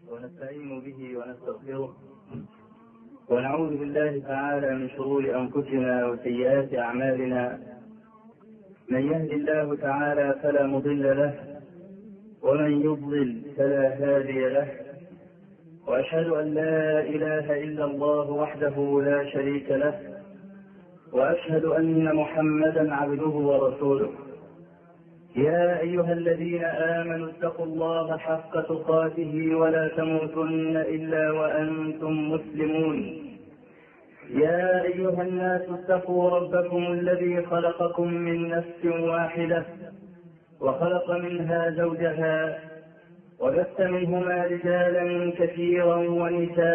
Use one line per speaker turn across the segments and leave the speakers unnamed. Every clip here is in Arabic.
ونستعين به ونستغفره ونعوذ بالله تعالى من شرور أنفسنا وسيئات أعمالنا. من يهد الله تعالى فلا مضل له ومن يضلل فلا هادي له، وأشهد أن لا إله إلا الله وحده لا شريك له، وأشهد أن محمدا عبده ورسوله. يا أيها الذين آمنوا اتقوا الله حق تقاته ولا تموتن إلا وأنتم مسلمون. يا أيها الناس اتقوا ربكم الذي خلقكم من نفس واحدة وخلق منها زوجها وبث منهما رجالا كثيرا ونساء،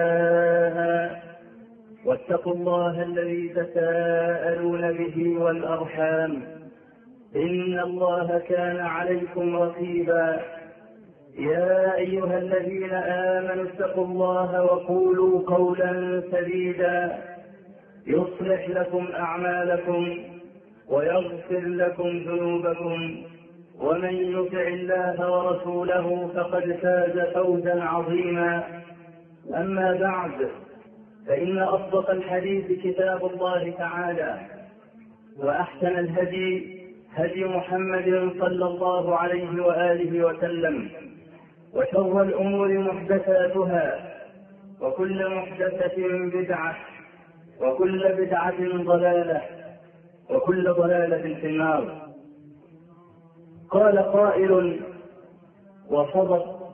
واتقوا الله الذي تساءلون به والأرحام إن الله كان عليكم رقيبا. يا أيها الذين آمنوا اتقوا الله وقولوا قولا سديدا يصلح لكم أعمالكم ويغفر لكم ذنوبكم، ومن يطع الله ورسوله فقد فاز فوزا عظيما. أما بعد، فإن أصدق الحديث كتاب الله تعالى، وأحسن الهدي هدي محمد صلى الله عليه وآله وسلم، وشر الأمور محدثاتها، وكل محدثة بدعة، وكل بدعة ضلالة، وكل ضلالة في النار. قال قائل وصدق: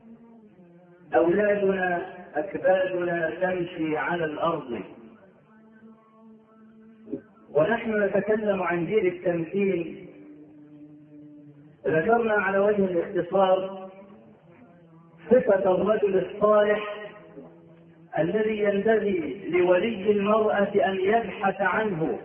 أولادنا أكبادنا تمشي على الأرض. ونحن نتكلم عن جيل التمثيل. ذكرنا على وجه الاختصار صفة الرجل الصالح الذي ينبغي لولي المرأة أن يبحث عنه،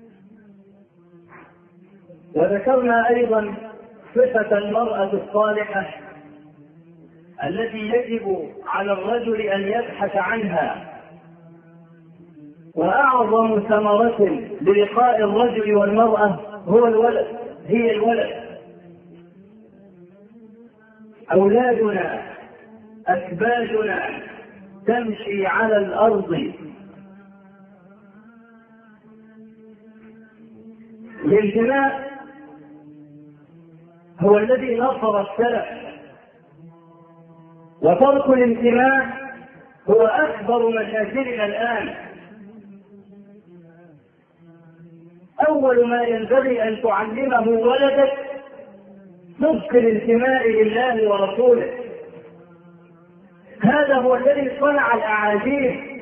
وذكرنا أيضا صفة المرأة الصالحة التي يجب على الرجل أن يبحث عنها. وأعظم ثمرة للقاء الرجل والمرأة هو الولد، هي الولد. أولادنا أكبادنا تمشي على الأرض. الانتماء هو الذي نصر السلف، وترك الانتماء هو أكبر مشاكلنا الآن. أول ما ينبغي أن تعلمه ولدك صدق الانتماء لله ورسوله. هذا هو الذي صنع الأعاجيب.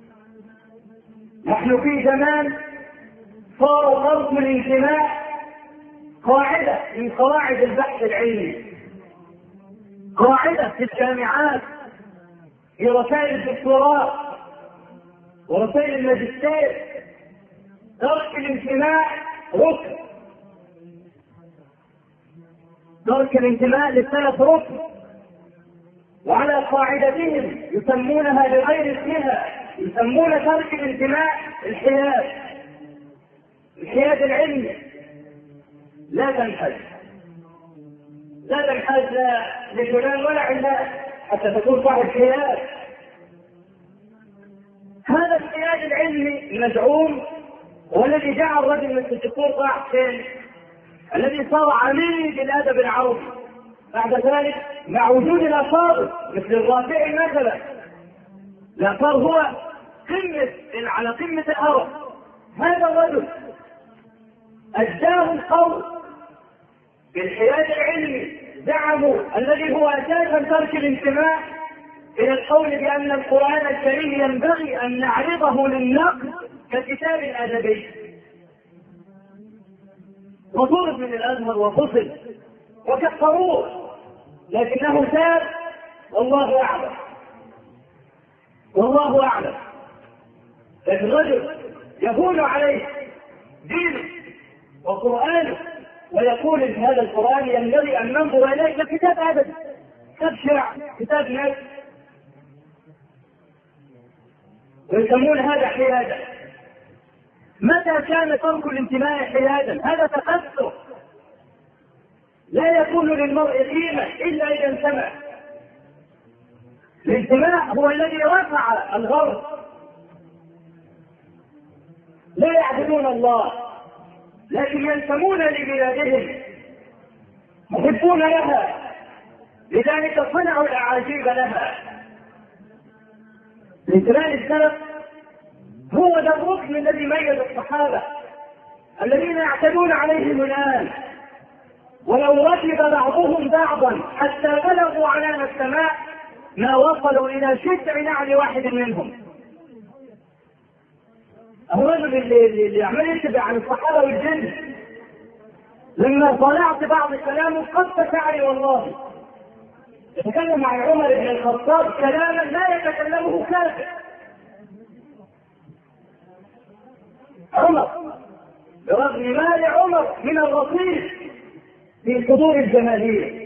نحن في زمان صار فرض الانتماء قاعدة من قواعد البحث العلمي، قاعدة في الجامعات، في رسائل الدكتوراه ورسائل الماجستير. ترك الانتماء ركن، ترك الانتماء للسلف ركن، وعلى قاعدتهم يسمونها بغير اسمها، يسمون ترك الانتماء الحياد، الحياد العلمي. لا تنحاز، لا تنحاز لا لفلان ولا علان حتى تكون صاحب حياد. هذا الحياد العلمي المزعوم والذي جعل الرجل مثل الدكتور طه حسين الذي صار عميد الادب العربي بعد ذلك مع وجود الاثار مثل الرافعي مثلا. الاثار هو على قمه الهرم. هذا الرجل اجداه القول بالحياد العلمي، زعموا الذي هو اساسا ترك الانتماء الى القول بان القران الكريم ينبغي ان نعرضه للنقد ككتاب ادبي. وطرد من الازهر وفصل وكفروه، لكنه تاب والله اعلم، والله اعلم. لكن الرجل يهون عليه دينه وقرانه ويقول ان هذا القران ينبغي ان ننظر اليه ككتاب ادبي، كتاب شرع، كتاب ناس، ويسمون هذا حيادا. متى كان ترك الانتماء حيادا؟ هذا تقصر. لا يكون للمرء قيمة إلا إذا انتمى. الانتماء هو الذي رفع الغرب. لا يعبدون الله لكن ينتمون لبلادهم، يحبون لها، لذلك صنعوا الاعاجيب لها. الانتماء للسلف هو ذا الركن الذي ميز الصحابه الذين يعتدون عليهم الان، ولو ركب بعضهم بعضا حتى بلغوا عنان السماء ما وصلوا الى شسع نعل واحد منهم. الرجل اللي عمال يتبع عن الصحابه والجن، لما طلعت بعض كلامه قد شعري والله يتكلم عن عمر بن الخطاب كلاما لا يتكلمه كافر. عمر برغم ما لعمر من الرصيد في صدور الجماهير،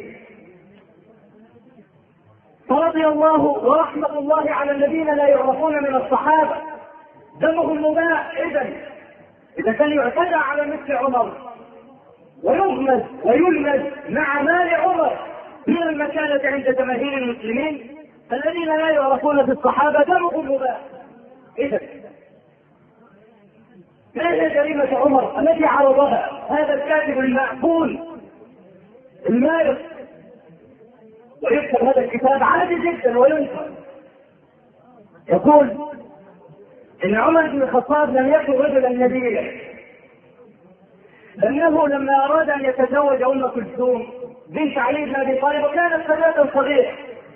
فرضي الله ورحمة الله على الذين لا يعرفون من الصحابة، دمهم مباح. إذا كان يعتدى على مثل عمر ويغمز ويلمز مع مال عمر من المكانة عند جماهير المسلمين، فالذين لا يعرفون في الصحابة دمهم مباح. ما هي جريمة عمر التي عرضها هذا الكاتب المعقول المارق؟ ويكتب هذا الكتاب عادي جدا وينشر، يقول ان عمر بن الخطاب لم يكن رجلا نبيلا، لانه لما اراد ان يتزوج ام كلثوم بنت علي بن ابي طالب وكانت فتاة صغيرة،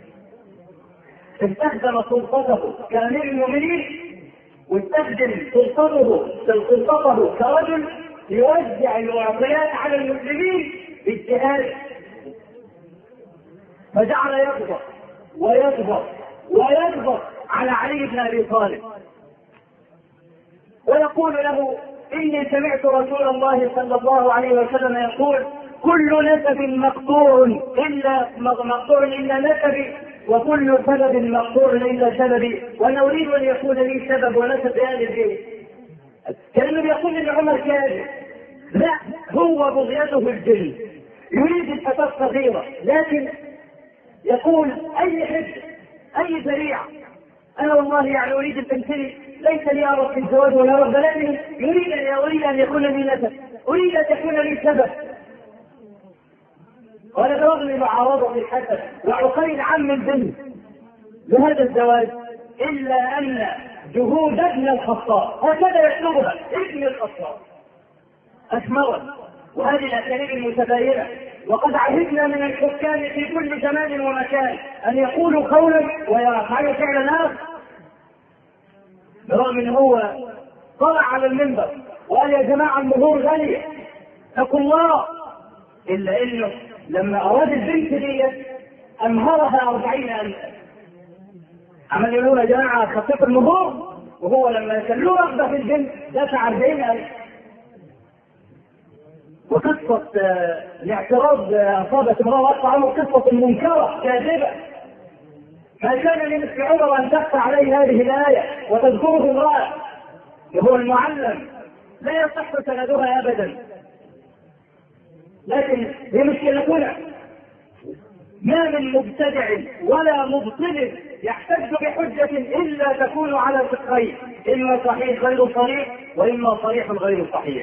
استخدم سلطته كامير المؤمنين واستخدم سلطته كرجل يوزع المعطيات على المسلمين باجتهاد، فجعل يغضب على علي بن ابي طالب ويقول له اني سمعت رسول الله صلى الله عليه وسلم يقول كل نسب مقطوع الا نسبي، وكل سبب مقطوع الا سببي، وانا اريد ان يكون لي سبب ونسب اهل البيت. كانه يقول ان عمر كاذب، لا، هو بغيته الجن، يريد الفتاة الصغيرة، لكن يقول اي حجة اي ذريعة، انا والله يعني اريد التمثيل، ليس لي ارغب في الزواج ولا رغبة، لكن اريد ان يكون لي نسب، اريد ان يكون لي سبب. ولا برغم معارضة الحسن وعقيل عم البنت بهذا الزواج، الا ان جهود ابن الخطاب هكذا يطلبها ابن الخطاب اثمرت، وهذه الاساليب المتباينة. وقد عهدنا من الحكام في كل زمان ومكان ان يقولوا قولا ويفعلوا فعلا اخر، برغم ان هو طلع على المنبر وقال يا جماعه النهور غاليه اتقوا الله، الا انه لما اراد البنت دي امهرها 40,000. عمل يقولون يا جماعه خفيف النهور، وهو لما سلوه رغبه في البنت دفع 40,000. وقصة الاعتراض أصابت امرأة وقع عنه قصة منكرة كاذبة، ما كان لمثل عمر أن تخفى عليه هذه الآية وتذكره امرأة وهو المعلم، لا يصح سندها أبدا. لكن هي مشكلتنا ما من مبتدع ولا مبطل يحتج بحجة إلا تكون على فقهين، إما صحيح غير صريح وإما صريح غير صحيح.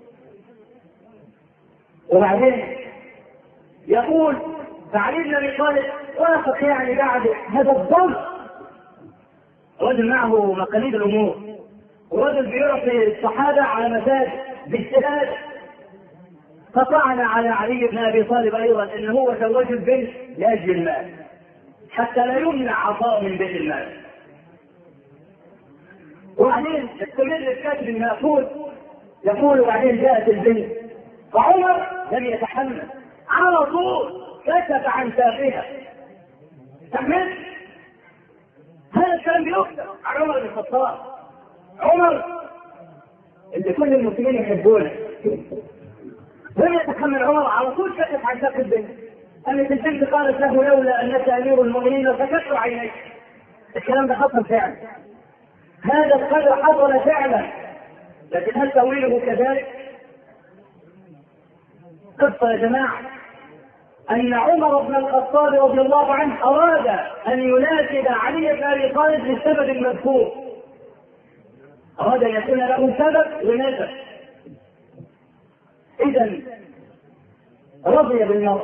وبعدين يقول فعلي بن ابي طالب وافق يعني بعد هذا الظلم، رجل معه مقاليد الامور، ورجل بيعطي الصحابه على مساجد باجتهاد، فطعن على علي بن ابي طالب ايضا انه هو زوج البنت لاجل المال حتى لا يمنع عطاء من بيت المال. وبعدين يستمر الكاتب المأخوذ يقول وبعدين جاءت البنت وعمر لم يتحمل، على طول كشف عن ساقها. تحمل هذا الكلام بيكتب عن عمر بن الخطاب، عمر اللي كل المسلمين يحبونه، لم يتحمل عمر، على طول كشف عن ساق البنت. أمة البنت قالت له لولا أنك أمير المؤمنين لسكت عينيك. الكلام ده حصل فعلا، هذا القدر حصل فعلا، لكن هل تأويله كذلك؟ قصة يا جماعة أن عمر بن الخطاب رضي الله عنه أراد أن يناسب علي بن أبي طالب للسبب المذكور، أراد أن يكون له سبب ونسب. إذن رضي بالمرأة،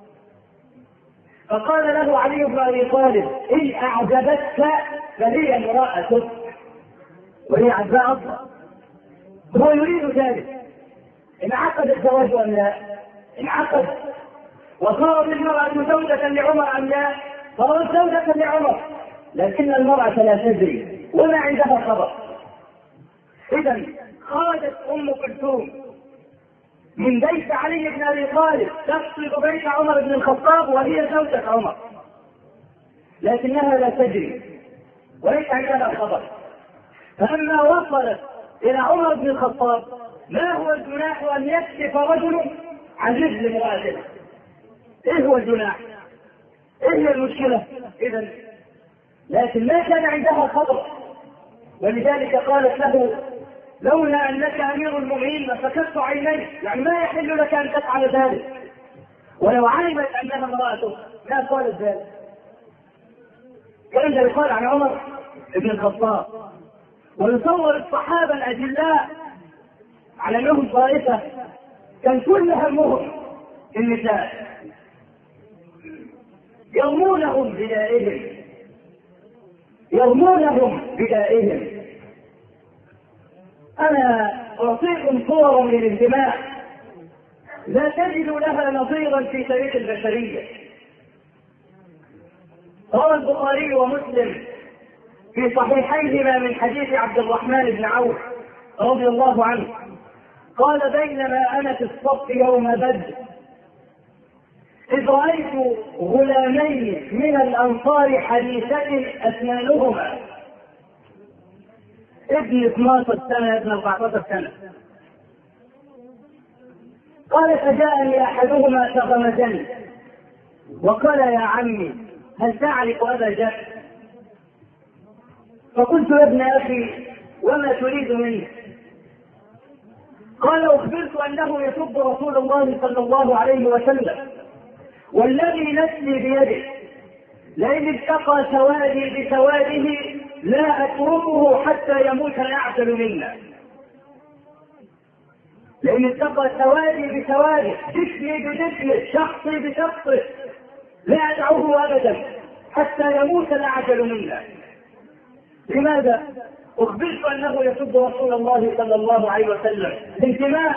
فقال له علي بن أبي طالب: إن أعجبتك فهي امرأتك، وهي عجباء أصلا. هو يريد ذلك. انعقد الزواج أم لا؟ انعقد، وصارت المرأة زوجة لعمر أم لا؟ صارت زوجة لعمر، لكن المرأة لا تدري ولا عندها خبر. إذن خرجت أم كلثوم من بيت علي بن أبي طالب تقصد بيت عمر بن الخطاب وهي زوجة عمر، لكنها لا تدري وليس عندها خبر. فلما وصلت إلى عمر بن الخطاب: ما هو الجناح أن يكشف رجل عن رجل امرأته؟ إيه هو الجناح؟ إيه هي المشكلة؟ إذن لكن ما كان عندها خبر، ولذلك قالت له: لولا أنك أمير المؤمنين لفككت عينيك، يعني ما يحل لك أن تفعل ذلك، ولو علمت أنها امرأته ما قالت ذلك. وإذا يقال عن عمر بن الخطاب ويصور الصحابة الأجلاء على أنهم طائفة كان كل همهم النساء، يرمونهم بدائهم. أنا أعطيكم صورا من الانتماء لا تجد لها نظيرا في تاريخ البشرية. روى البخاري ومسلم في صحيحيهما من حديث عبد الرحمن بن عوف رضي الله عنه قال: بينما أنا في الصف يوم بدر إذ رأيت غلامين من الأنصار حديثة أسنانهما، ابن 12 سنة ابن 14 سنة. قال: فجاءني أحدهما فغمزني وقال: يا عمي هل تعرف أبا جهل؟ فقلت: يا ابن أخي وما تريد منه؟ قال: أخبرت أنه يسب رسول الله صلى الله عليه وسلم، والذي نفسي بيده لئن التقى سوادي بسواده لا أتركه حتى يموت الأعجل منا. لئن التقى سوادي بسواده، جسمي بجسمه، شخصي بشخصه، لا أدعوه أبدا حتى يموت الأعجل منا. لماذا؟ أخبرت أنه يسب رسول الله صلى الله عليه وسلم بانتماء.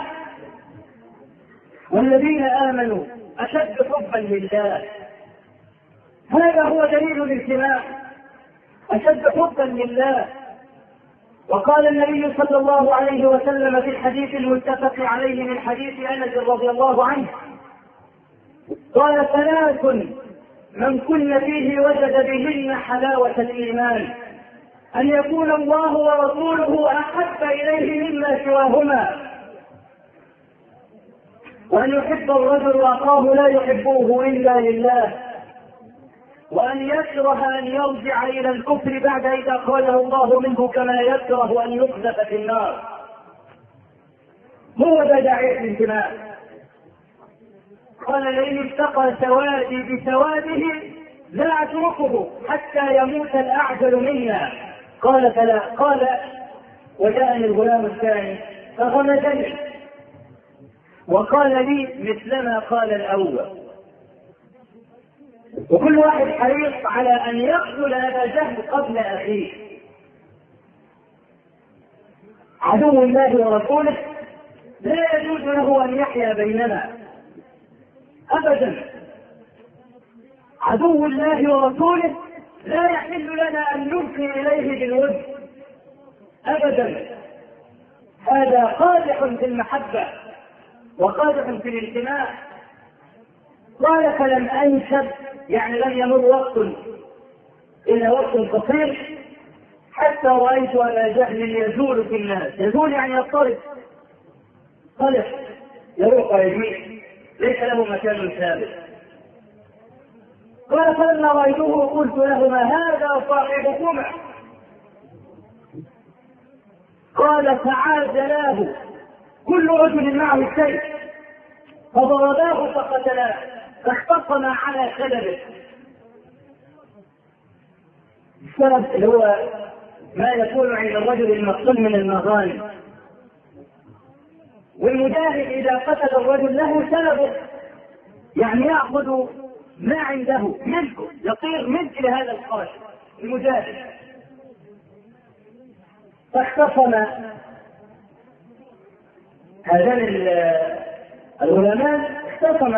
والذين آمنوا أشد حبا لله، هذا هو دليل الانتماء، أشد حبا لله. وقال النبي صلى الله عليه وسلم في الحديث المتفق عليه من حديث أنس رضي الله عنه قال: ثلاث من كن فيه وجد بهن حلاوة الإيمان: أن يكون الله ورسوله أحب إليه مما سواهما، وأن يحب الرجل أخاه لا يحبه إلا لله، وأن يكره أن يرجع إلى الكفر بعد إذا قاله الله منه، كما يكره أن يقذف في النار. هو ده داعي الانتماء. قال: لئن التقى سوادي بسواده لا أتركه حتى يموت الأعجل منا. قال: فلا. قال: وجاءني الغلام الثاني فغمزني وقال لي مثلما قال الأول. وكل واحد حريص على أن يقتل أبا جهل قبل أخيه. عدو الله ورسوله لا يجوز له أن يحيا بيننا أبدا. عدو الله ورسوله لا يحل لنا أن نلقي إليه بالود أبدا. هذا قادح في المحبة وقادح في الانتماء. قال: فلم أنشب، يعني لم يمر وقت إلا وقت قصير حتى رأيت أبا جهل يزول في الناس. يزول يعني يضطرب، طلق، يروح ويجيء، ليس له مكان ثابت. قال: فلما رأيته قلت لهما: هذا صاحبكما. قال: فعازلاه كل رجل معه السيف فضرباه فقتلاه. فاختصم على سببه. السبب اللي هو ما يكون عند الرجل المقتول من المغانم، والمجاهد إذا قتل الرجل له سببه، يعني يأخذ ما عنده ملكه، يطير ملك لهذا القاتل المجاهد. فاختصم هذان الغلامان، اختصم،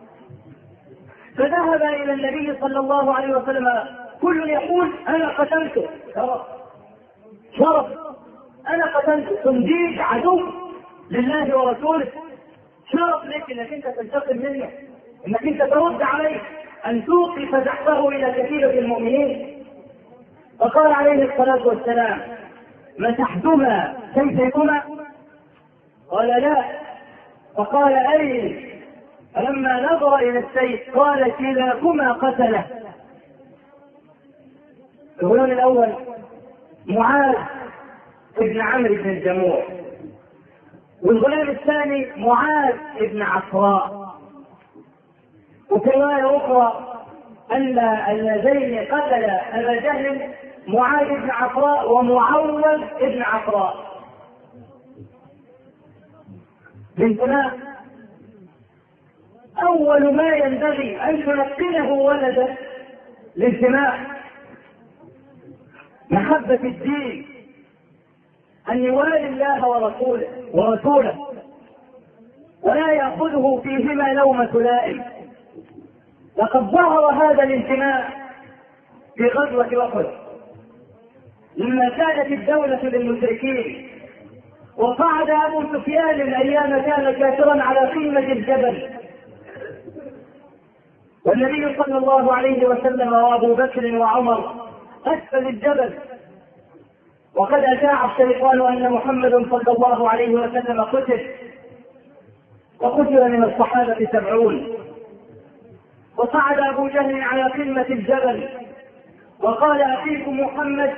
فذهب إلى النبي صلى الله عليه وسلم، كل يقول أنا قتلته، شرف أنا قتلته، صنديق عدو لله ورسوله، شرف لك انك انت تنتقم منه، انك انت ترد عليه، ان توقف زحفه الى كتيبة المؤمنين. فقال عليه الصلاة والسلام: مسحتما سيفيكما؟ قال لا. فقال أين؟ فلما نظر إلى السيف قال: كلاكما قتله. الغلام الأول معاذ بن عمرو بن الجموع، والغلام الثاني معاذ بن عفراء. وفي رواية أخرى أن اللذين قتل أبا جهل معاذ بن عفراء ومعوذ بن عفراء. بنتنا أول ما ينبغي أن تلقنه ولده الانتماء، محبة الدين، أن يوالي الله ورسوله ولا يأخذه فيهما لومة لائم. لقد ظهر هذا الانتماء في غزوة أحد لما كانت الدولة للمشركين، وصعد أبو سفيان أيام كان كافرا على قمة الجبل، والنبي صلى الله عليه وسلم وأبو بكر وعمر أسفل الجبل، وقد أشاع الشيطان أن محمد صلى الله عليه وسلم قتل، وقتل من الصحابة 70. وصعد أبو جهل على قمة الجبل وقال: أخيكم محمد.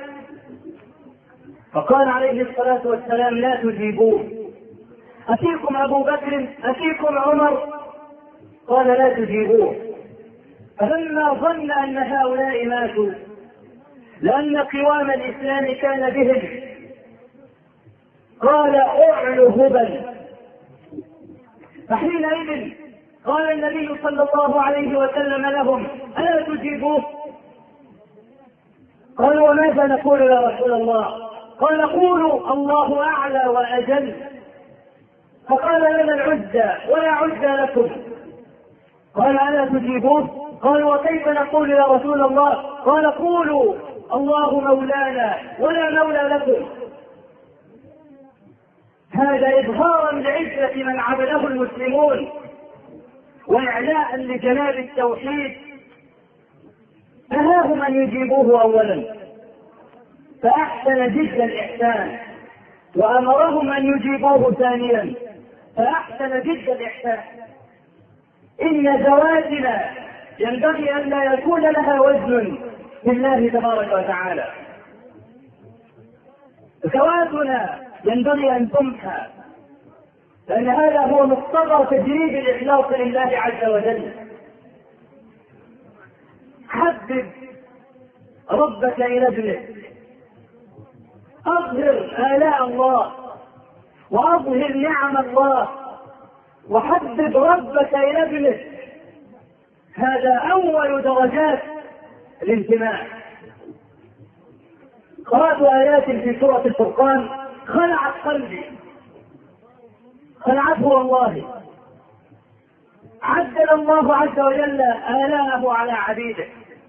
فقال عليه الصلاة والسلام: لا تجيبوه. أخيكم أبو بكر، أخيكم عمر، قال: لا تجيبوه. فلما ظن أن هؤلاء ماتوا، لأن قوام الإسلام كان بهم، قال: أعلوا هبل. فحينئذ قال النبي صلى الله عليه وسلم لهم: ألا تجيبوه؟ قالوا: وماذا نقول يا رسول الله؟ قال: قولوا الله أعلى وأجل. فقال: لنا العزى ولا عزى لكم. قال: ألا تجيبوه؟ قالوا: وكيف نقول يا رسول الله؟ قال: قولوا الله مولانا ولا مولى لكم. هذا إظهارا لعزة من عبده المسلمون وإعلاء لجلال التوحيد. نهاهم أن يجيبوه أولا فأحسن جد الإحسان، وأمرهم أن يجيبوه ثانيا فأحسن جد الإحسان. إن زواجنا ينبغي أن لا يكون لها وزن بالله تبارك وتعالى. زواجنا ينبغي أن تمحى، لأن هذا هو مقتضى تجريد الإخلاص لله عز وجل. حبب ربك إلى ابنك، أظهر آلاء الله وأظهر نعم الله، وحبب ربك إلى ابنك. هذا أول درجات الانتماء. قرأت آيات في سورة الفرقان خلعت قلبي، خلعته والله. عدل الله عز وجل آلاءه على عبيده،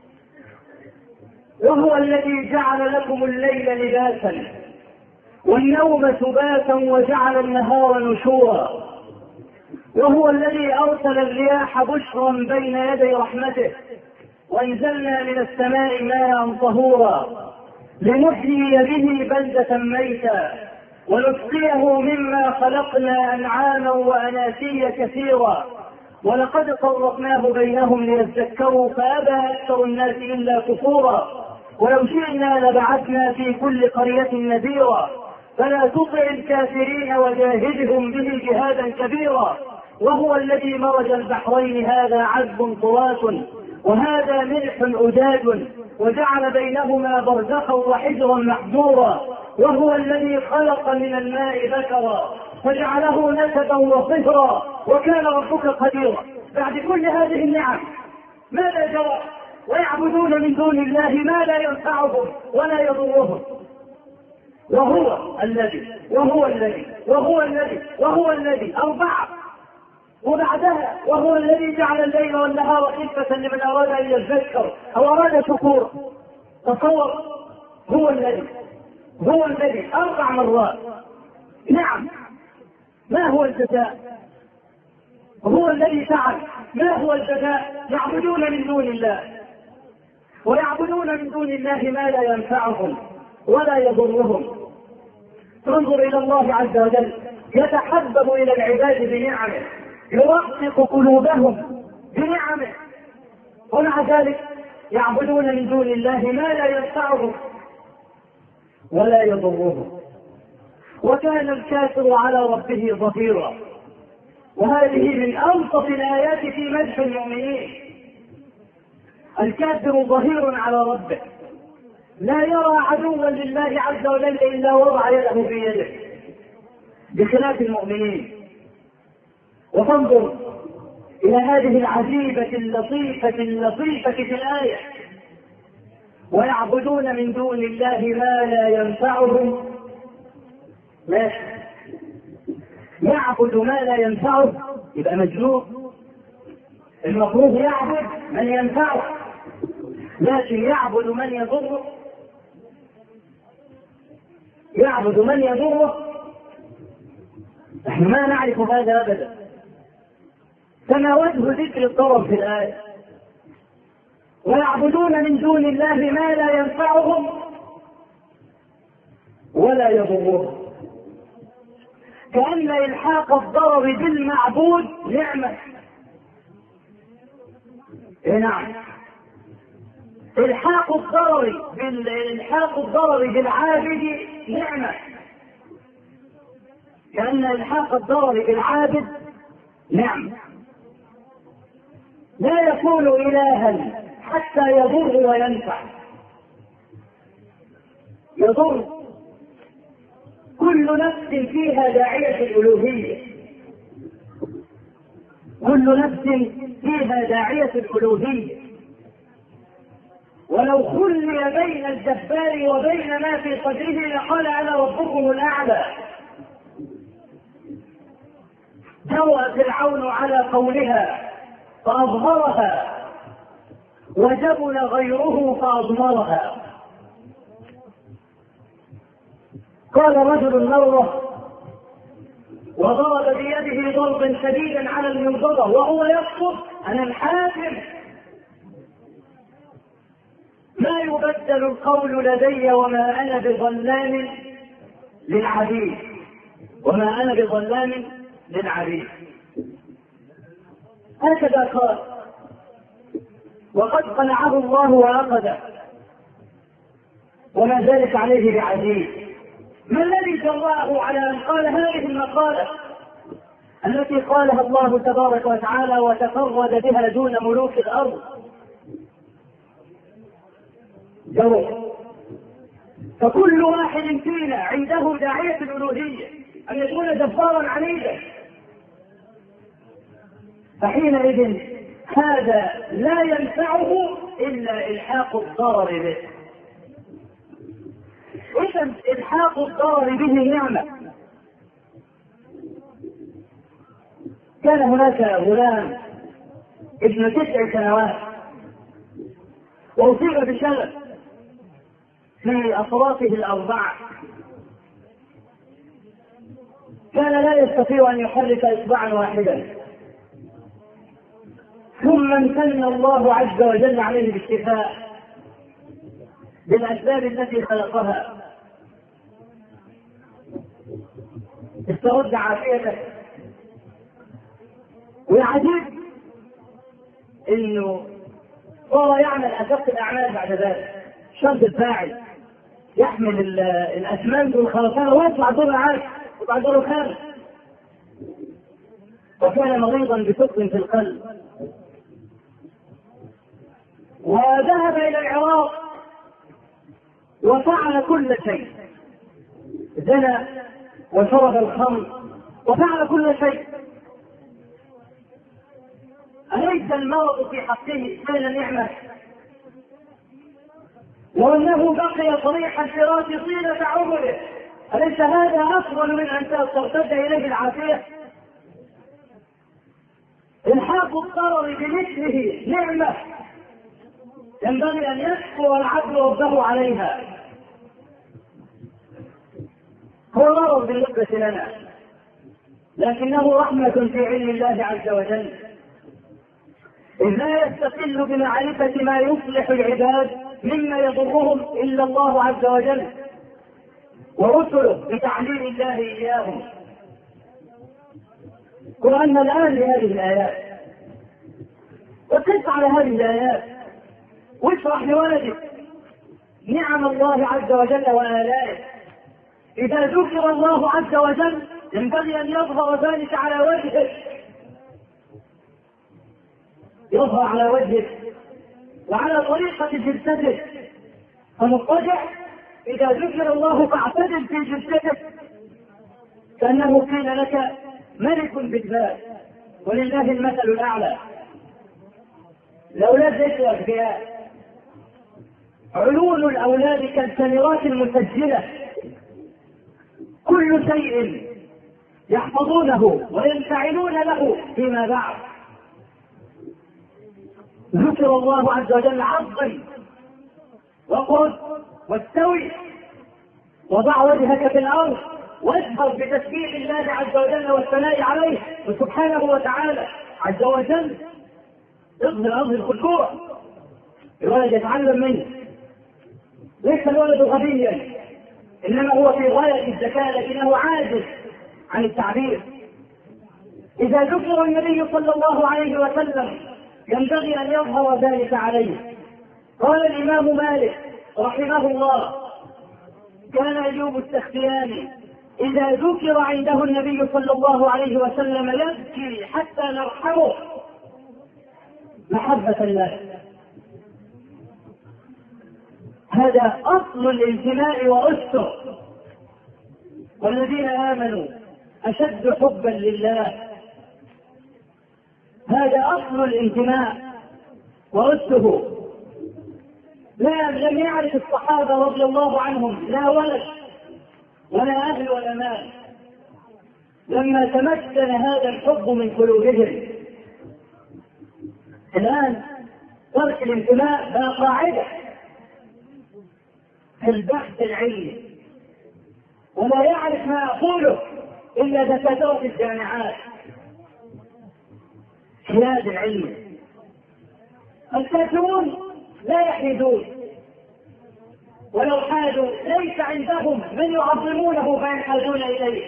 وهو الذي جعل لكم الليل لباسا والنوم سباتا وجعل النهار نشورا، وهو الذي أرسل الرياح بشرا بين يدي رحمته، وأنزلنا من السماء ماء طهورا لنحيي به بلدة ميتا ونسقيه مما خلقنا أنعاما وأناسيا كثيرا ولقد صرفناه بينهم ليذكروا فأبى أكثر الناس إلا كفورا ولو شئنا لبعثنا في كل قرية نذيرا فلا تطع الكافرين وجاهدهم به جهادا كبيرا وهو الذي مرج البحرين هذا عذب فرات وهذا ملح أجاج وجعل بينهما برزخا وحجرا محجورا، وهو الذي خلق من الماء ذكرا فجعله نسبا وصهرا وكان ربك قديرا. بعد كل هذه النعم ماذا جرى؟ ويعبدون من دون الله ما لا ينفعهم ولا يضرهم، وهو الذي وهو الذي وهو الذي وهو الذي أربعة، وبعدها وهو الذي جعل الليل والنهار خلفة لمن أراد أن يذكر أو أراد شكورا. تصور، هو الذي 4 مرات. نعم، ما هو الجزاء؟ هو الذي فعل، ما هو الجزاء؟ يعبدون من دون الله، ويعبدون من دون الله ما لا ينفعهم ولا يضرهم. انظر إلى الله عز وجل يتحبب إلى العباد بنعمه، يرقق قلوبهم بنعمه، ومع ذلك يعبدون من دون الله ما لا ينفعهم ولا يضرهم. وكان الكافر على ربه ظهيرا، وهذه من ألطف الآيات في مدح المؤمنين. الكافر ظهير على ربه، لا يرى عدوا لله عز وجل إلا وضع يده في يده، بخلاف المؤمنين. وتنظر إلى هذه العجيبة اللطيفة في الآية: ويعبدون من دون الله ما لا ينفعهم. ماشي، يعبد ما لا ينفعه يبقى مجنون. المفروض يعبد من ينفعه، لكن يعبد من يضره. يعبد من يضره، نحن ما نعرف هذا أبدا. كما وجه ذكر الضرر في الآية: ويعبدون من دون الله ما لا ينفعهم ولا يضرهم. كأن إلحاق الضرر بالمعبود نعمة. نعم، إلحاق الضرر بالعابد نعمة. كأن إلحاق الضرر بالعابد نعمة. لا يكون إلها حتى يضر وينفع. يضر، كل نفس فيها داعية الألوهية، كل نفس فيها داعية الألوهية. ولو خلي بين الجبار وبين ما في صدره لقال أنا ربكم الأعلى. جوى فرعون على قولها فأظهرها، وجبن غيره فأضمرها. قال رجل مرة وضرب بيده ضربا شديدا على المنضدة وهو يقصد: أنا الحاكم، ما يبدل القول لدي وما أنا بظلام للعبيد، وما أنا بظلام للعبيد. هكذا قال، وقد قنعه الله وأخذه، وما ذلك عليه بعزيز. ما الذي جرأه على أن قال هذه المقالة التي قالها الله تبارك وتعالى وتفرد بها دون ملوك الأرض؟ جرأ. فكل واحد فينا عنده داعية الألوهية، أن يكون جبارا عنيدا. فحينئذ هذا لا ينفعه إلا إلحاق الضرر به. إذا إلحاق الضرر به نعمة. كان هناك غلام ابن 9 سنوات وأصيب بشلل في أطرافه 4. كان لا يستطيع أن يحرك إصبعا واحدا، ثم امتن الله عز وجل عليه بالشفاء بالأسباب التي خلقها، استرد عافيته. والعجيب انه صار يعمل اشق الاعمال بعد ذلك. شرط الفاعل يحمل الاسمنت والخرسانه ويطلع دور عالي ويطلع دور خامس. وكان مريضا بسكر في القلب، وذهب إلى العراق وفعل كل شيء، زنى وشرب الخمر وفعل كل شيء. أليس المرض في حقه كان نعمة؟ لو أنه بقي صريح الفراش طيلة عمره أليس هذا أفضل من أن ترتد إليه العافية؟ الحاق الضرر بمثله نعمة ينبغي أن يشكر العبد ربه عليها. هو مرض بالنسبة لنا لكنه رحمة في علم الله عز وجل، إذ لا يستقل بمعرفة ما يصلح العباد مما يضرهم إلا الله عز وجل ورسله بتعليم الله إياهم. قرآن الآن لهذه الآيات، وقف على هذه الآيات واشرح لولدك نعم الله عز وجل وآلائه. إذا ذكر الله عز وجل ينبغي أن يظهر ذلك على وجهه، يظهر على وجهه وعلى طريقة جلسته. فمضطجع إذا ذكر الله فاعتدل في جلسته كأنه قيل لك ملك بالذات، ولله المثل الأعلى. الأولاد ليسوا أغبياء، علول الأولاد كالكاميرات المسجلة، كل شيء يحفظونه وينفعلون له فيما بعد. ذكر الله عز وجل عظم وقل واستوي وضع وجهك في الأرض واجهر بتسبيح الله عز وجل والثناء عليه سبحانه وتعالى عز وجل. اظهر الخشوع، الولد يتعلم منه، ليس الولد غبيا انما هو في غاية الذكاء لكنه عاجز عن التعبير. اذا ذكر النبي صلى الله عليه وسلم ينبغي ان يظهر ذلك عليه. قال الامام مالك رحمه الله كان ايوب السختياني اذا ذكر عنده النبي صلى الله عليه وسلم يبكي حتى نرحمه محبة له. هذا اصل الانتماء واسسه، والذين امنوا اشد حبا لله. هذا اصل الانتماء واسسه. لم يعرف الصحابة رضي الله عنهم لا ولد ولا اهل ولا مال لما تمكن هذا الحب من قلوبهم. الان ترك الانتماء بقى قاعدة في البحث العلمي، ولا يعرف ما اقوله الا دكاترة الجامعات. حياد العلم، الكافرون لا يحيدون، ولو حادوا ليس عندهم من يعظمونه فينحازون اليه.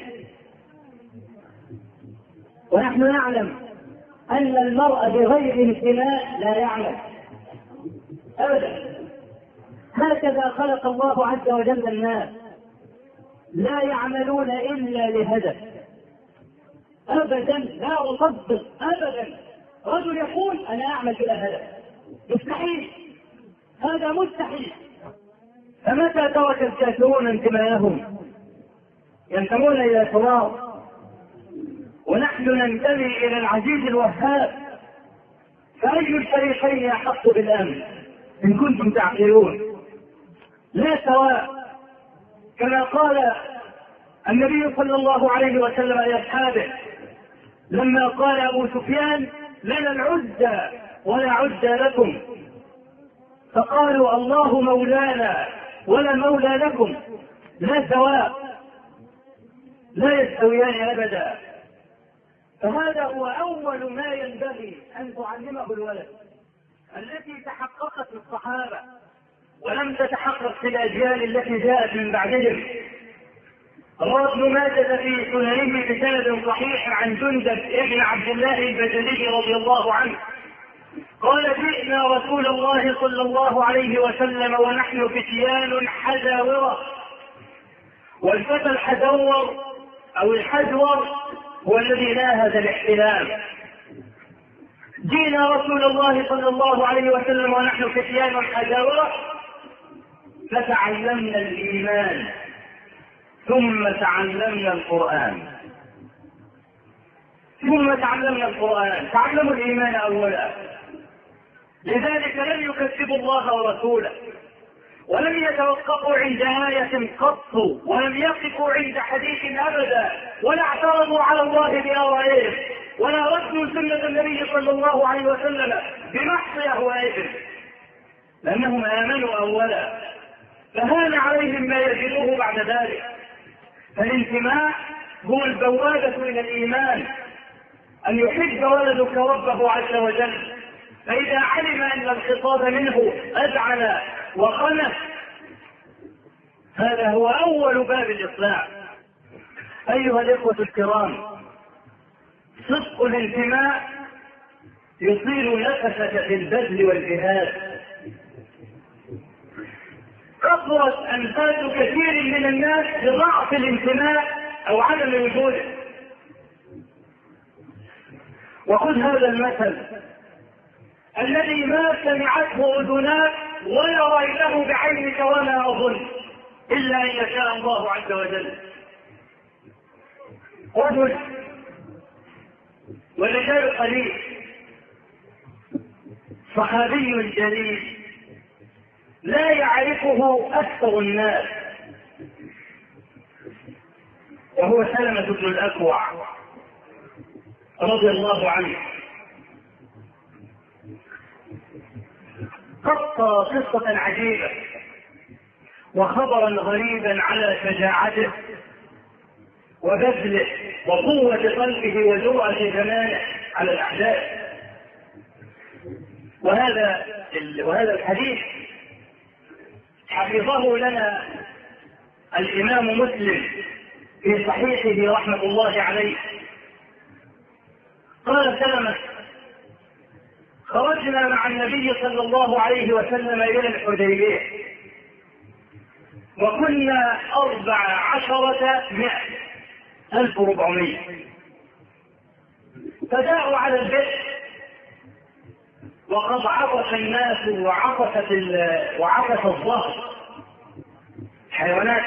ونحن نعلم ان المرء بغير انتماء لا يعمل ابدا. هكذا خلق الله عز وجل الناس، لا يعملون الا لهدف. ابدا لا اصدق ابدا رجل يقول انا اعمل بلا هدف، مستحيل، هذا مستحيل. فمتى ترك الكافرون انتماءهم؟ ينتمون الى التراب، ونحن ننتمي الى العزيز الوهاب. فاي الفريقين احق بالامن ان كنتم تعقلون؟ لا سواء. كما قال النبي صلى الله عليه وسلم لاصحابه لما قال ابو سفيان لنا العزى ولا عزى لكم، فقالوا الله مولانا ولا مولى لكم. لا سواء، لا يستويان ابدا. فهذا هو اول ما ينبغي ان تعلمه الولد، التي تحققت في الصحابه ولم تتحقق في الاجيال التي جاءت من بعدهم. روى ابن ماجه في سننه بسند صحيح عن جندب ابن عبد الله البجلي رضي الله عنه قال جئنا رسول الله صلى الله عليه وسلم ونحن فتيان حذاورة. والفتى الحذور او الحذور هو الذي ناهز الاحتلام. جينا رسول الله صلى الله عليه وسلم ونحن فتيان حجاورة فتعلمنا الإيمان ثم تعلمنا القرآن. تعلموا الإيمان أولا. لذلك لم يكذبوا الله ورسوله، ولم يتوقفوا عند آية قط، ولم يقفوا عند حديث أبدا، ولا اعترضوا على الله بآرائهم، ولا ردوا سنة النبي صلى الله عليه وسلم بمحض أهوائهم، لأنهم آمنوا أولا، فهان عليهم ما يجدوه بعد ذلك. فالانتماء هو البوابة إلى الإيمان، أن يحب ولدك ربه عز وجل، فإذا علم أن الخطاب منه أذعن وخنف، هذا هو أول باب الإصلاح. أيها الإخوة الكرام، صدق الانتماء يصير نفسك في البذل والجهاد. كثرت أمثال كثير من الناس بضعف الانتماء أو عدم وجوده. وخذ هذا المثل الذي ما سمعته أذناك ولا رأيته بعينك وما أظن إلا أن يشاء الله عز وجل. رجل والرجال قليل، صحابي جليل لا يعرفه أكثر الناس، وهو سلمة بن الأكوع رضي الله عنه. قصة عجيبة وخبرا غريبا على شجاعته وبذله وقوة قلبه وجرأة جماله على الأعداء. وهذا الحديث حفظه لنا الإمام مسلم في صحيحه رحمة الله عليه. قال سلمة: خرجنا مع النبي صلى الله عليه وسلم إلى الحديبية وكنا 1400 فجاءوا على البئر وقد عطش الناس وعطش الظهر حيوانات.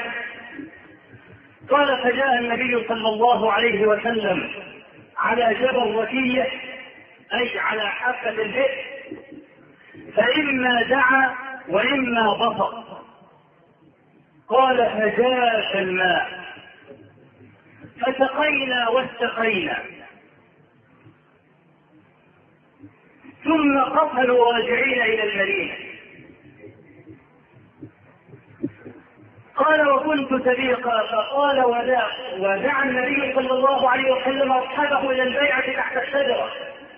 قال: فجاء النبي صلى الله عليه وسلم على جبل ركية، أي على حافة البئر، فإما دعا وإما بصق. قال: فجاء الماء فسقينا واستقينا، ثم قفلوا راجعين إلى المدينة. قال: وكنت سبيقا. فقال: ودعا النبي صلى الله عليه وسلم أصحابه إلى البيعة تحت الشجرة،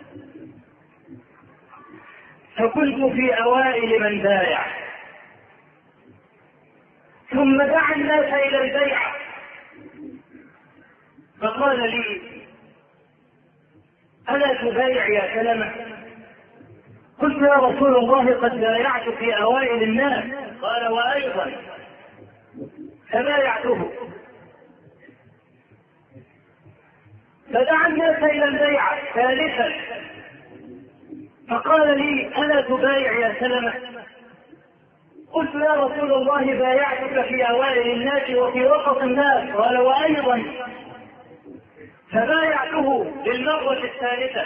فكنت في أوائل من بايع، ثم دعا الناس إلى البيعة فقال لي: ألا تبايع يا سلمة؟ قلت: يا رسول الله قد بايعت في أوائل الناس. قال: وأيضا. فبايعته. فدعا الناس إلى البيعة ثالثا فقال لي: ألا تبايع يا سلمة؟ قلت: يا رسول الله بايعتك في أوائل الناس وفي وسط الناس. قال: وأيضا. فبايعته للمرة الثالثة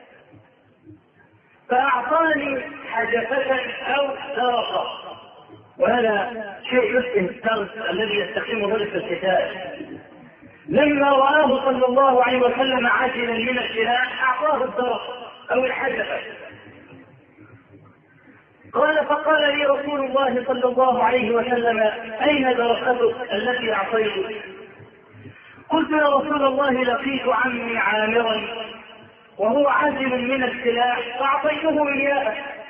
فأعطاني حجفة أو سرقة، وهذا شيء يشبه الترس الذي يستخدمه ذلك الكتاب. لما رآه صلى الله عليه وسلم عاجلا من السلاح أعطاه السرقة أو الحجفة. قال: فقال لي رسول الله صلى الله عليه وسلم: أين درختك التي أعطيتك؟ قلت: يا رسول الله لقيت عمي عامرا وهو عازل من السلاح فأعطيته إياه.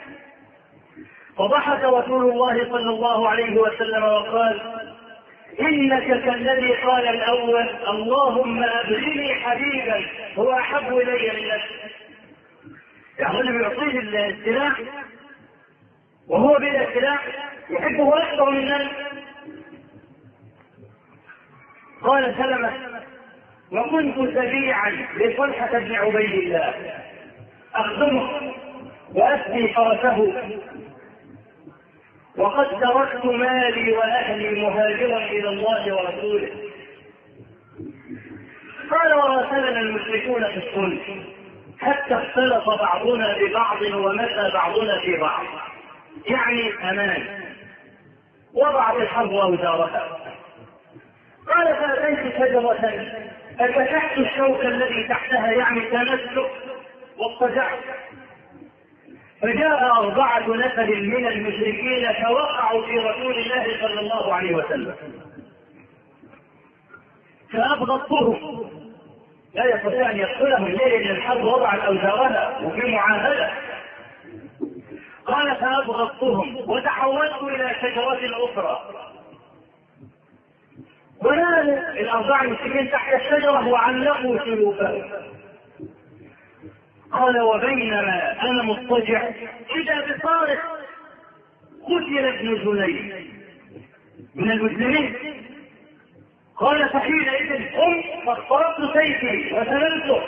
فضحك رسول الله صلى الله عليه وسلم وقال: إنك كالذي قال الأول: اللهم أبغني حبيبا هو أحب إلي من نفسي. يعني اللي بيعطيه السلاح وهو بلا سلاح يحبه أكثر من نفسه. قال سلمة: وكنت تبيعا لطلحة بن عبيد الله أخدمه وأسقي فرسه، وقد تركت مالي وأهلي مهاجرا إلى الله ورسوله. قال وراسلنا المشركون في الصلح حتى اختلط بعضنا ببعض ومسى بعضنا في بعض، يعني أمان، وضعت الحرب أوزارها. قال فأتيت شجرة ففتحت الشوك الذي تحتها، يعني تمسك واضطجعت، فجاء 4 نفر من المشركين فوقعوا في رسول الله صلى الله عليه وسلم، فأبغضتهم، لا يستطيع أن يقتلهم لأن الحرب وضعت أوزارها وفي معاهدة. قال فأبغضتهم وتحولت إلى شجرة أخرى، ونالوا 4 المشركين تحت الشجرة وعلقوا سيوفهم. قال وبينما أنا مضطجع إذا بصارخ قتل ابن زنيد من المسلمين. قال فحينئذ قمت فاخترقت سيفي وسللته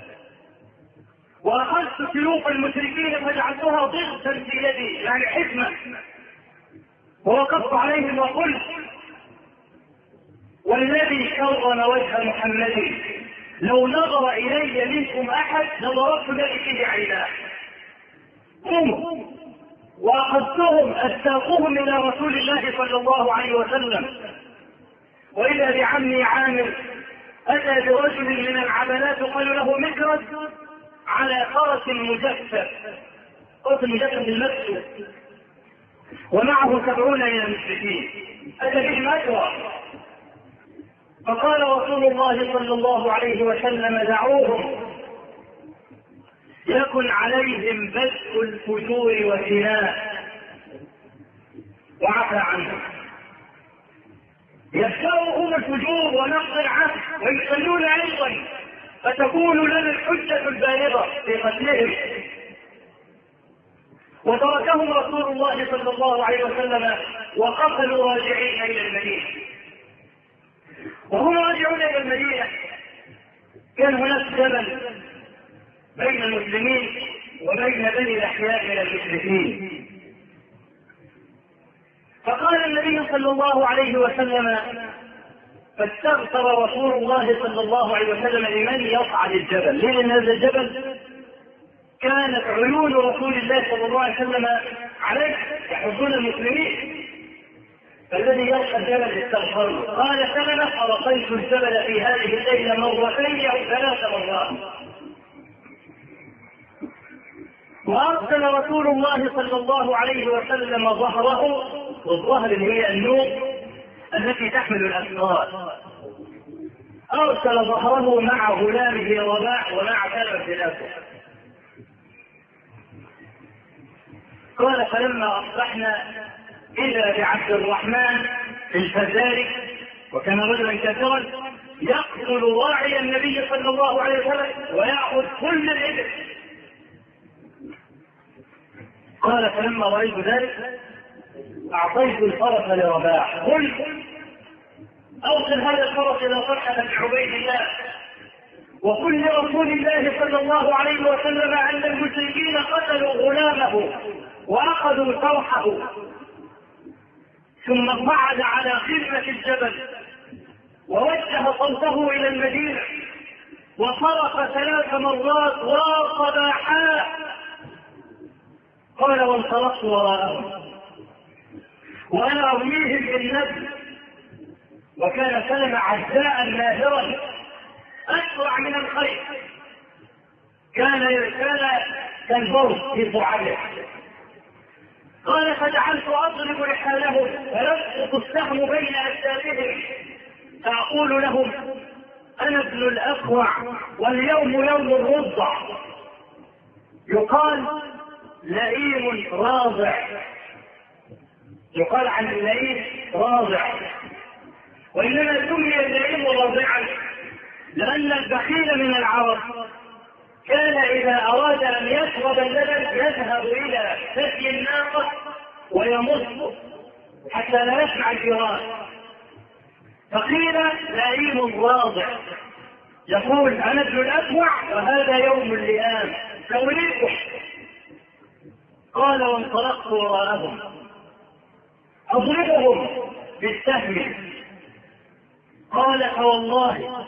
وأخذت سيوف المشركين فجعلتها ضغطا في يدي، يعني حكمة، ووقفت عليهم وقلت والذي كرم وجه محمد لو نظر إلي منكم أحد لضربت الذي فيه عيناه. قوموا، وأخذتهم أساقهم إلى رسول الله صلى الله عليه وسلم، وإذا بعمي عامر أتى برجل من العبلات قالوا له مكرد على فرس مجفف، فرس مجفف المكسو، ومعه 70 من المشركين، أتى بهم أجرى. فقال رسول الله صلى الله عليه وسلم دعوهم يكن عليهم بدء الفجور وفناء، وعفى عنهم. يبدأهم الفجور ونقض العهد ويصلون أيضا، فتكون لنا الحجة البالغة في قتلهم. وتركهم رسول الله صلى الله عليه وسلم وقتلوا راجعين إلى المدينة. وهم راجعون إلى المدينة كان هناك جبل بين المسلمين وبين بني الأحياء من المشركين. فقال النبي صلى الله عليه وسلم فاستغفر رسول الله صلى الله عليه وسلم لمن يصعد الجبل، لأن هذا الجبل كانت عيون رسول الله صلى الله عليه وسلم عليه يحبون المسلمين، فالذي يلقى الجبل استغفر له. قال سلمة فرقيت الجبل في هذه الليلة 2 أو 3 مرات. وأرسل رسول الله صلى الله عليه وسلم ظهره، والظهر هي النور التي تحمل الأسرار، أرسل ظهره مع غلامه رباح ومع سلمة الأسد. قال فلما أصبحنا إذا بعبد الرحمن الفزاري، وكان رجلا كافرا يقتل راعي النبي صلى الله عليه وسلم ويأخذ كل الإبل. قال فلما رأيت ذلك أعطيت الفرس لرباح، قلت أوصل هذا الفرس إلى طلحة بن عبيد الله وقل لرسول الله صلى الله عليه وسلم أن المشركين قتلوا غلامه وأخذوا فرحه. ثم صعد على قمة الجبل ووجه صوته إلى المدينة وصرخ 3 مرات وصباحا. قال وانطلقت وراءهم وأنا أرميهم بالنبل، وكان سلمة عزاء ماهرا أسرع من الخيل، كان كالبرق في سرعته. قال فجعلت أضرب رحالهم فيسقط السهم بين أجسادهم فأقول لهم أنا ابن الأقوع واليوم يوم الرضع. يقال لئيم راضع، يقال عن اللئيم راضع، وإنما سمي اللئيم راضعا لأن البخيل من العرب كان إذا أراد أن يشرب اللبن يذهب إلى ثدي الناقة ويمص حتى لا يسمع الجيران، فقيل لئيم راضع يقول أنا ابن الأكوع وهذا يوم اللئام سأريكم. قال وانطلقت وراءهم أضربهم بالسهم. قال فوالله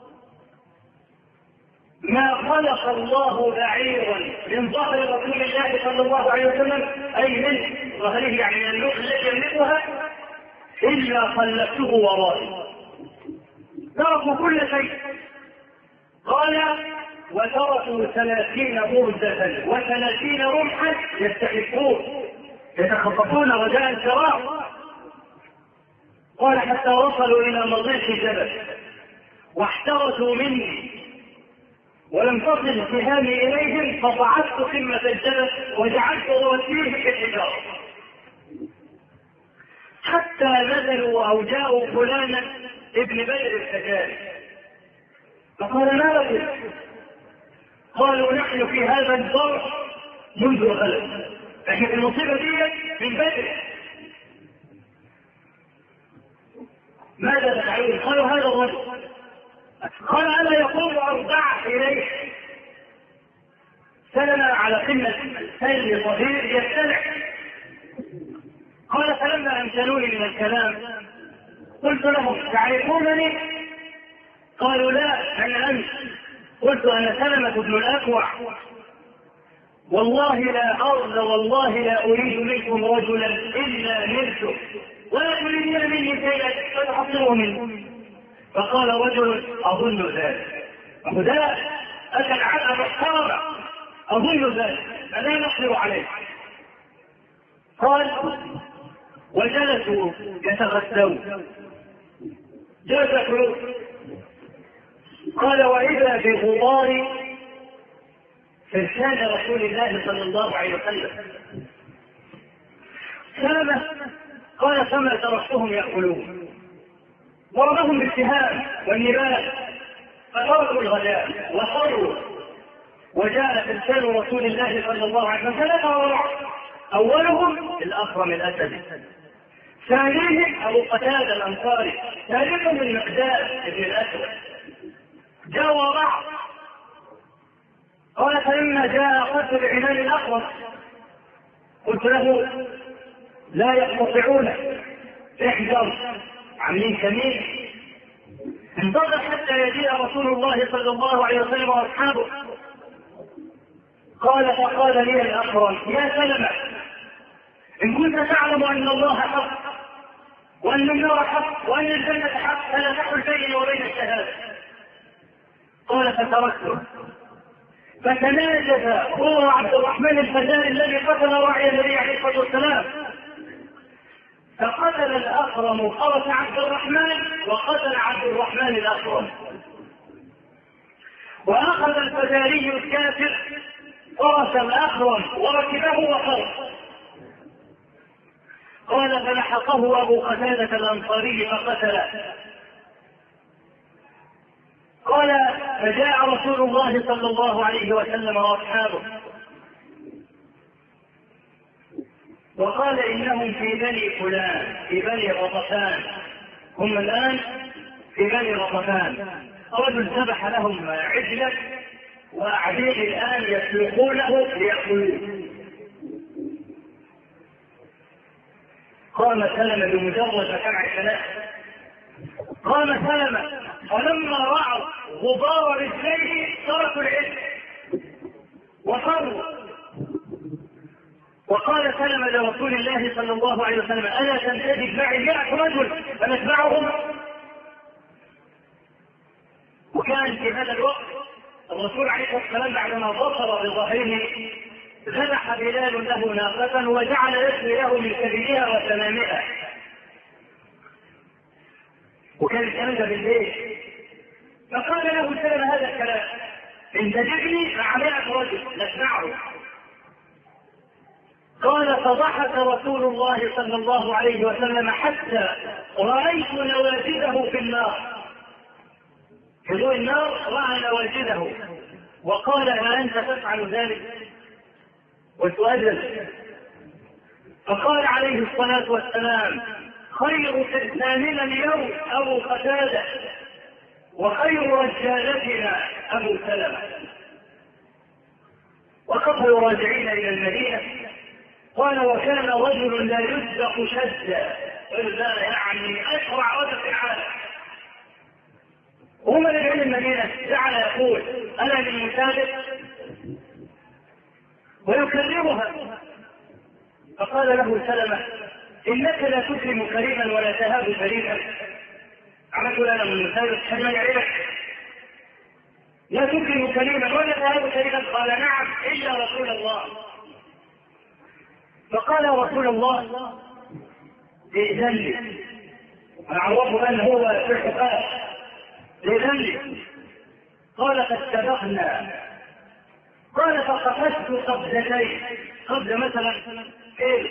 ما خلق الله بعيرا من ظهر رسول الله صلى الله عليه وسلم، أي من ظهره يعني من اللغة التي يملكها، إلا خلفته ورائي. تركوا كل شيء. قال وتركوا 30 بردة و30 رمحا يستخفون يتخطفون رجاء الفرار. قال حتى وصلوا إلى مضيق الجبل واحترسوا مني ولم تصل سهامي إليهم، فصعدت قمة الجبل وجعلت رواسيه في الحجارة حتى نزلوا أو جاءوا فلانا ابن بدر الحجاري. فقال ما لكم؟ قالوا نحن في هذا الضرب منذ الغلب، لكن المصيبة دي من بدر. ماذا تفعلون؟ قالوا هذا الرجل. قال ألا يقوم أربعة إليه. سلم على قمة سيل صغير يستمع. قال فلما أمكنوني من الكلام قلت لهم تعرفونني؟ قالوا لا أنا أنت. قلت أنا سلمة بن الأكوع، والله لا أرض والله لا أريد منكم رجلا إلا نلته ولا تريدون مني شيئا فتحصروا منه. فقال رجل أظن ذلك، وهذا أتى العلم محترمة، أظن ذلك فلا نقدر عليه. قال وجلسوا يتغدون جلسوا. قال وإذا بغبار فرسان رسول الله صلى الله عليه وسلم. سلمة قال فما تركتهم يأكلون، ضربهم بالسهام والنبال فتركوا الغداء وصروا. وجاء فرسان رسول الله صلى الله عليه وسلم 3 ورع، أولهم الأخرم الأسدي، ثانيهم أبو قتادة الأنصاري، ثالثهم المقداد بن الأسود. جاء ورع. قال فلما جاء قتل العنان الأخرم قلت له لا يقطعون، احذر عاملين كمين، انتظر حتى يجيء رسول الله صلى الله عليه وسلم واصحابه. قال فقال لي الأخرم يا سلمة إن كنت تعلم أن الله حق وأن النار حق وأن الجنة حق فلا تحل بيني وبين الشهادة. قال فتركته. فتناجز هو عبد الرحمن الفزاري الذي قتل راعي النبي عليه الصلاة والسلام، فقتل الأخرم فرس عبد الرحمن وقتل عبد الرحمن الأخرم، وأخذ الفزاري الكافر فرس الأخرم وركبه وخرج. قال فلحقه أبو قتادة الأنصاري فقتله. قال فجاء رسول الله صلى الله عليه وسلم واصحابه وقال انهم في بني فلان في بني غطفان، هم الان في بني غطفان. رجل ذبح لهم عجلا وعبيد الان يسلقونه ليأكلوه. قام سلمة بمجرد سمع الكلام، قام سلمة فلما رأوا غبار رجليه تركوا العلم وصروا. وقال سلمة لرسول الله صلى الله عليه وسلم ألا تنتدب معي 100 رجل فنتبعهم؟ وكان في هذا الوقت الرسول عليه الصلاة والسلام بعدما بصر بظهره ذبح بلال له ناقة وجعل يسري له من كبدها وتمامها، وكان الكلام ده بالليل. فقال له سلمة هذا الكلام إن تجدني مع 100 رجل نتبعه. قال فضحك رسول الله صلى الله عليه وسلم حتى رأيت نواجذه في النار، في ضوء النار رأى نواجذه وقال أأنت تفعل ذلك؟ قلت أجل. فقال عليه الصلاة والسلام خير فرساننا اليوم أبو قتادة وخير رجالتنا أبو سلمة. وقفوا راجعين إلى المدينة قال وكان رجل لا يسبق شدا إلا يعني أسرع رجل في العالم. هم اللي إلى المدينة جعل يقول أنا من مسابق ويكررها. فقال له سلمة إنك لا تكرم كريما ولا تهاب كريما. عملت أنا من مسابق حجما عليك لا تكرم كريما ولا تهاب كريما. قال نعم إلا رسول الله. فقال يا رسول الله ائذن لي. أنا عرفه أن هو في الحقائق. ائذن لي. قال قد سبقنا. قال فقفزت قبضتين. قبضة مثلا ايه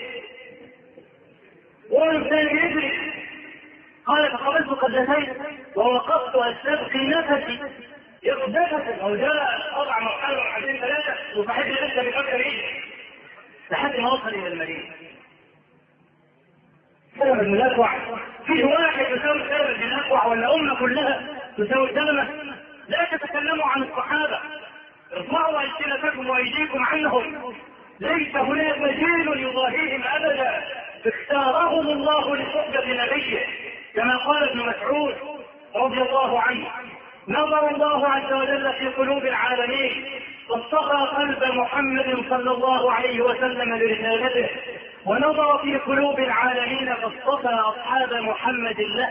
والثاني يجري. قال فقفزت قبضتين ووقفت استبقي نفسي. ياخذ نفسه او جاء اضع مرحله مرحلتين ثلاثه وصاحبي لسه بيفكر يجري لحد ما وصل الى المدينه. سلمة بن الأكوع فيه واحد يساوي سلمة بن الأكوع ولا أمة كلها تساوي سلمة؟ لا تتكلموا عن الصحابة. ارفعوا ألسنتكم وأيديكم عنهم. ليس هناك مجال يضاهيهم أبدا. اختارهم الله لصحبة نبيه كما قال ابن مسعود رضي الله عنه نظر الله عز وجل في قلوب العالمين واصطفى قلب محمد صلى الله عليه وسلم لرسالته ونظر في قلوب العالمين فاصطفى أصحاب محمد له.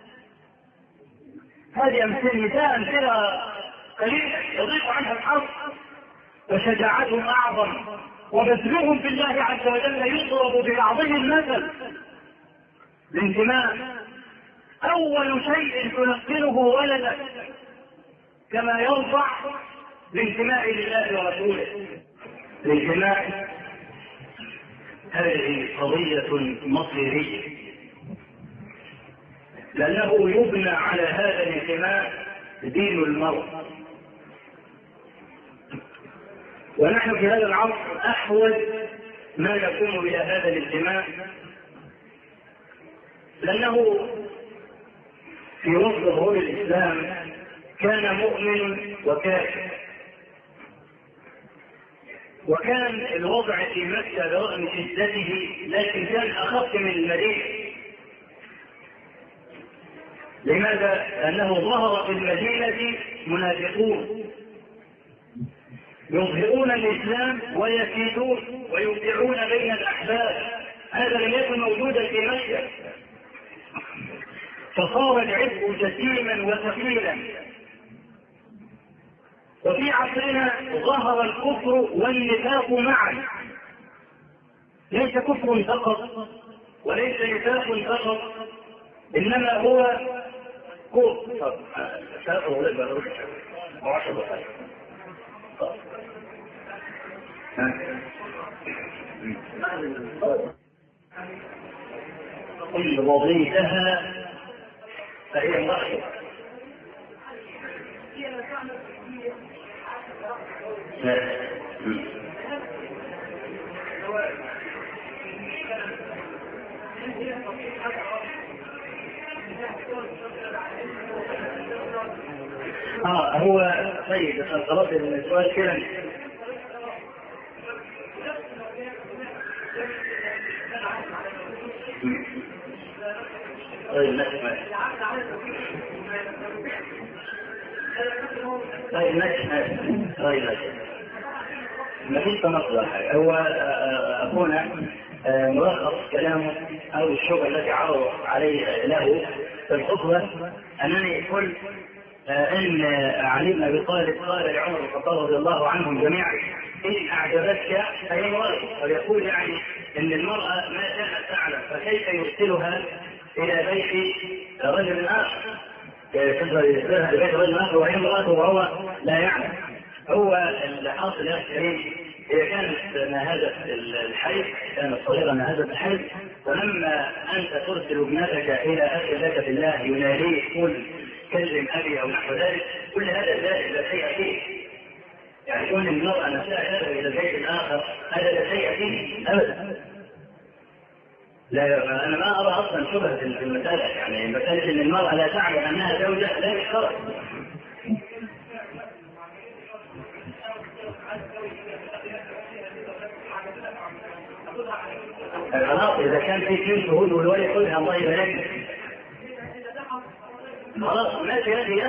هذه أمثلة قليلة يضيق عنها الحظ وشجاعتهم أعظم وبذلهم بالله عز وجل يضرب ببعضهم المثل. الانتماء أول شيء تلقنه ولدك كما يرفع الانتماء لله ورسوله. الانتماء هذه قضية مصيرية لأنه يبنى على هذا الانتماء دين المرء. ونحن في هذا العصر أحوج ما نكون إلى هذا الانتماء لأنه في وسط ظهور الإسلام كان مؤمن وكافر. وكان الوضع في مكة برغم شدته لكن كان أخف من المدينة. لماذا؟ لأنه ظهر في المدينة منافقون يظهرون الإسلام ويكيدون ويوقعون بين الأحباب. هذا لم يكن موجودا في مكة. فصار العبء جسيما وثقيلا. وفي عصرنا ظهر الكفر والنفاق معا. ليس كفر فقط وليس نفاق فقط إنما هو كفر. كل وظيفها فهي مخلوق. هو طيب خلاص السؤال كده. طيب ما فيش تناقض. هو أخونا ملخص كلامه أو الشغل الذي عرض عليه له في الخطبة أنني قلت أن علي بن أبي طالب قال لعمر بن الخطاب رضي الله عنهم جميعا إن أعجبتك فهي مرأة. ويقول يعني أن المرأة ما كانت تعلم فكيف يرسلها إلى بيت رجل آخر يرسلها إلى بيت رجل آخر وهي امرأة وهو لا يعلم. هو اللي حاصل يا كريم هي كانت نهزت الحيض، كانت صغيرة نهزت الحيض، ولما أنت ترسل ابنتك إلى أخي لك في الله يناديه يقول كلم أبي أو نحو ذلك، كل هذا لا شيء فيه. يعني كون المرأة نفسها تذهب إلى البيت الآخر هذا لا شيء فيه أبدا. لا انا ما ارى اصلا شبهه في المساله، يعني مساله ان المراه لا تعلم انها زوجه لا يشترط. خلاص اذا كان في 2 شهود والولي يقولها الله يبارك خلاص ماشي. يا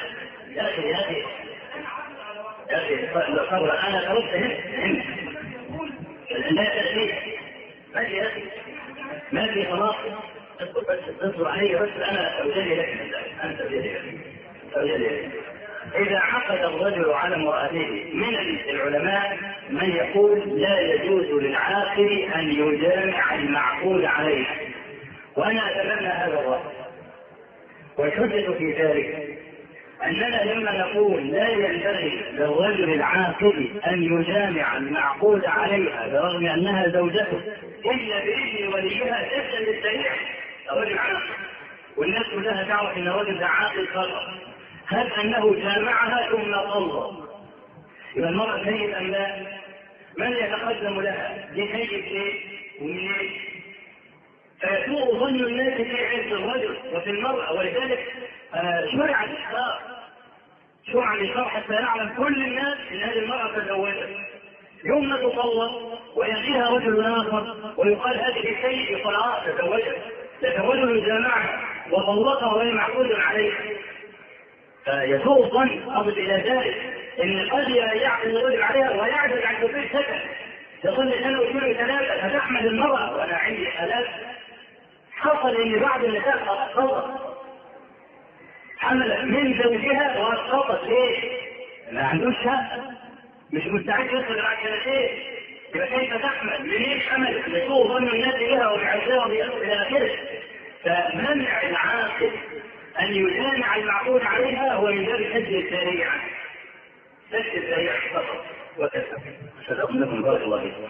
اخي انا طلبت هنا لا تأتي ماشي يا اخي ماشي خلاص اصبر علي بس انا اوجدي لك انت اوجدي لك. اذا عقد الرجل على امرأته من العلماء من يقول لا يجوز للعاقل ان يجامع المعقود عليه، وانا اتمنى هذا الرأي. والحجة في ذلك أننا لما نقول لا ينبغي للرجل العاقل أن يجامع المعقود عليها برغم أنها زوجته إلا بإذن وليها تسأل للسريع الرجل عاقل، والناس كلها تعرف أن الرجل عاقل قرر، هل أنه جامعها ثم طلق؟ إذا المرأة سيد أم لا؟ من يتقدم لها؟ لسيد إيه؟ ومنين؟ فيسوء ظن الناس في عز الرجل وفي المرأة، ولذلك شرع الإحرار، شرع الإحرار حتى يعلم كل الناس أن هذه المرأة تزوجت. يوم ما تطلق ويأتيها رجل آخر ويقال هذه سيد، يقال تزوجت رجل جامعها وطلقها وهي معقود عليها. فيسوء الظن أصل إلى ذلك أن قد يعقد الرجل عليها ويعجز عن تطير سكن، يظن أنه يكون 3 فتحمل المرأة. وأنا عندي حالات حصل ان بعض النساء اسقطت، حملت من زوجها واسقطت. ليه؟ ما عندوش شقه، مش مستعد يدخل على سنتين، يبقى كيف تحمل؟ منين حملت؟ لسوء ظن الناس بها وبعزها الى اخره. فمنع العاقل ان يجامع المعقول عليها هو من باب سد الذريعه، سد الذريعه فقط وكذا. صدق لكم بارك الله فيكم.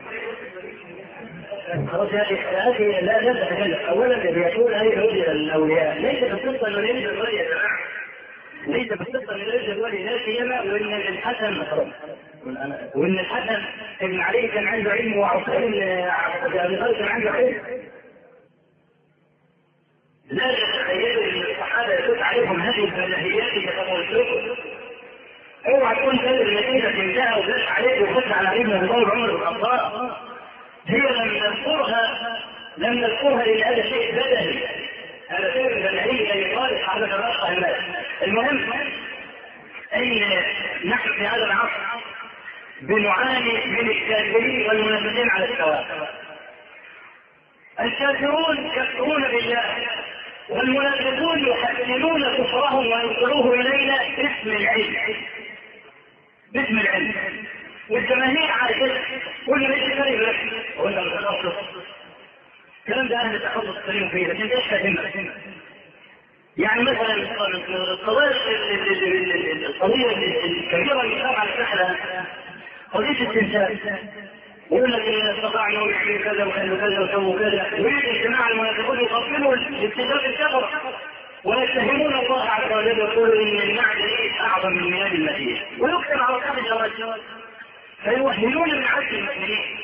خلاص يا أخي لا تتكلم. أولا بيقول هذه رؤية الأولياء ليس بالقصة أنه يوجد الولي يا جماعة، ليس بالقصة أنه يوجد الولي، لا سيما وإن الحسن ابن علي كان عنده علم وعقيل أبي طالب كان عنده علم. لا تتخيلوا أن الصحابة يفوت عليهم هذه الفلاحيات كتموتكم. اوعى تكون سبب النتيجة تنتهى وتدخل عليك وخش على ابن أبي طالب عمر بن الخطاب. هي لم نذكرها لأن هذا شيء بدني، هذا شيء بدني كان يقال حضرتك الرقة الناس. المهم أن نحن في هذا العصر بنعاني من الكافرين والمنافقين على السواء. الكافرون يكفرون بالله والمنافقون يحسنون كفرهم وينقلوه إلينا باسم العلم. والجماهير على كده كل ما يجي كلمة لك ولا متخصص الكلام ده أهل التخصص كريم فيه، لكن ايش فاهمها؟ يعني مثلا القضية الكبيرة اللي صار على الساحة قضية الاستنساخ، يقول لك إن استطاع أنه يعمل كذا وكذا وسووا كذا، ويجي الجماعة المنافقون يقبلوا الاستنساخ الكبرى ويتهمون الله عز وجل ويقولوا إن المعدن أعظم من مياه المدينة ويكتب على صاحب الجواز. فيوهمون من عبد المؤمنين.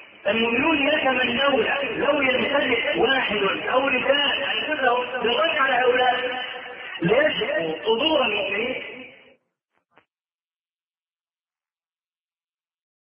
المؤمنون يتمنون لو يمتلك واحد او رجال انفسهم بالرد على